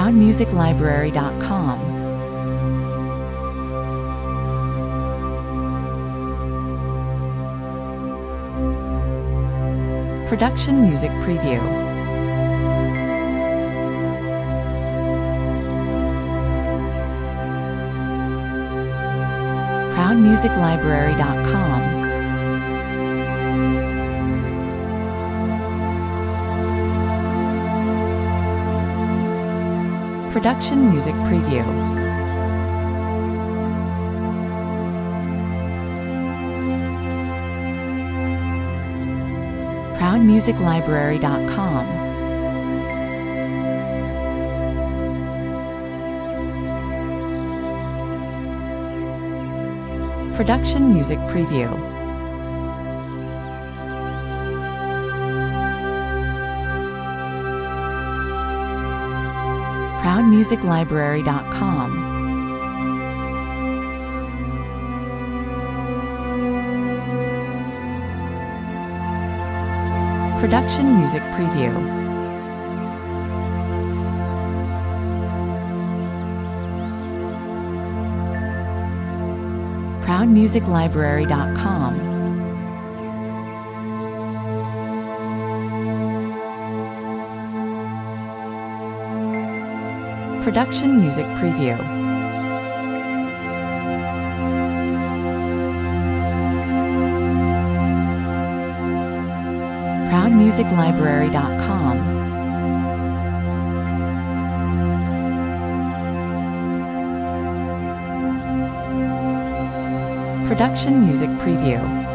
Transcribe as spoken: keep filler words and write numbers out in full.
proud music library dot com. Production Music Preview. proud music library dot com. Production Music Preview. proud music library dot com. Production Music Preview. proud music library dot com. Production Music Preview. proud music library dot com. Production Music Preview. proud music library dot com. Production Music Preview.